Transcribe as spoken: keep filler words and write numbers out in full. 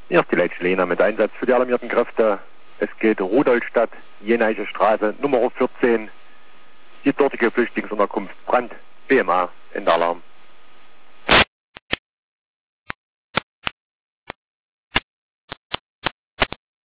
Hier ist die Leitsch Lena mit Einsatz für die alarmierten Kräfte. Es geht Rudolstadt, Jeneiche Straße, Nummer vierzehn. Die dortige Flüchtlingsunterkunft Brand, B M A, Endalarm.